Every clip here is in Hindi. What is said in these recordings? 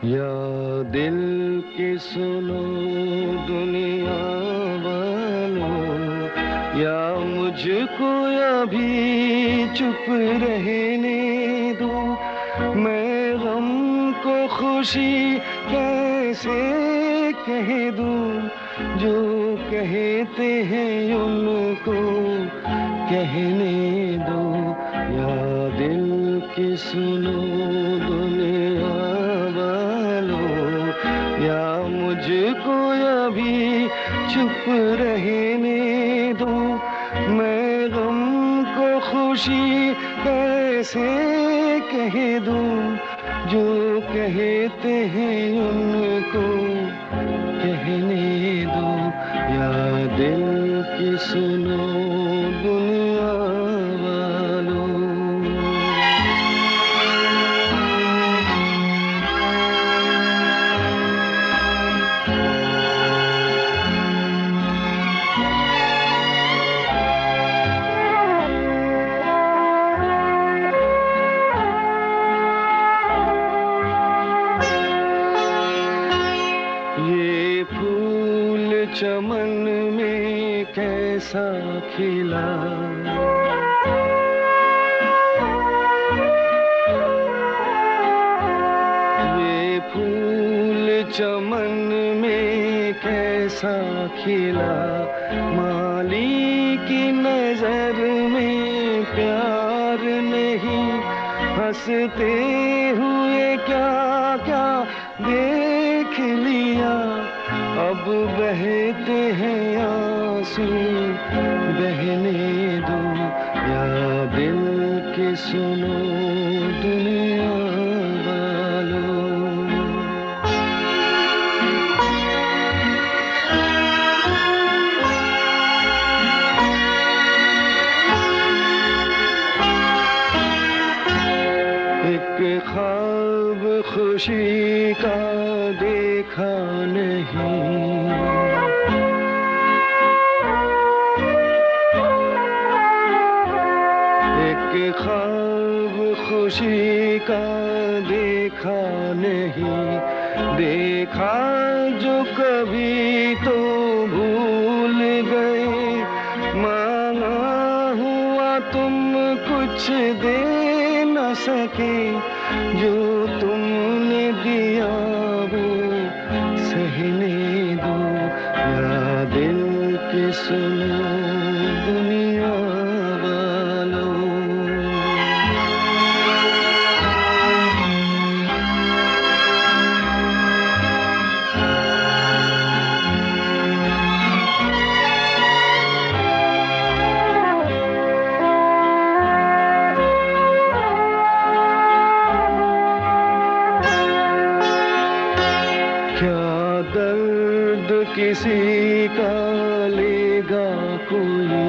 या दिल की सुनो दुनिया वालों, या मुझको अभी चुप रहने दो। मैं गम को खुशी कैसे कह दूं, जो कहते हैं उनको कहने दो। या दिल की सुनो दुनिया वालों, या मुझको अभी चुप रहने दो। मैं गम को खुशी कैसे कह दूं, जो कहते हैं उनको कहने दो। या दिल की सुनो दुनिया वालों। ये फूल चमन में कैसा खिला, ये फूल चमन में कैसा खिला। माली की नजर में प्यार नहीं, हंसते हुए क्या क्या देख लिया। अब बहते हैं आंसू बहने दो। या दिल की सुनो दुनिया वालों। एक ख्वाब खुशी का देखा नहीं, एक ख्वाब खुशी का देखा नहीं। देखा जो कभी तो भूल गए, मांगा हुआ तुम कुछ दे न सके। जो तुमने दिया वो सहने दो। या दिल की सुनो दुनिया वालों। क्या दर्द किसी का लेगा कोई,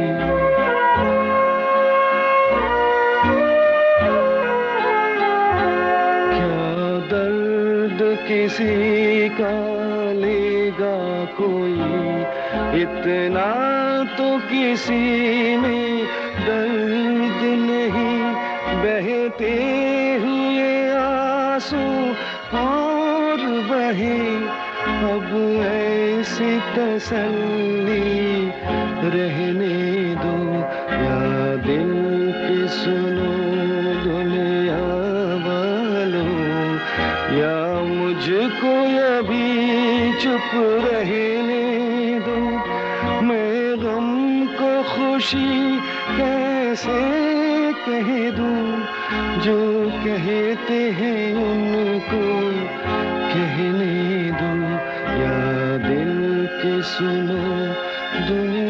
क्या दर्द किसी का लेगा कोई। इतना तो किसी में दर्द नहीं, बहते हुए आंसू और बहे। अब ऐसी तसल्ली रहने दो। या दिल की सुनो दुनिया वालों, या मुझको अभी चुप रहने दो। मैं गम को खुशी कैसे कह दूं, जो कहते हैं उनको कहने दो। या दिल की सुनो दुनिया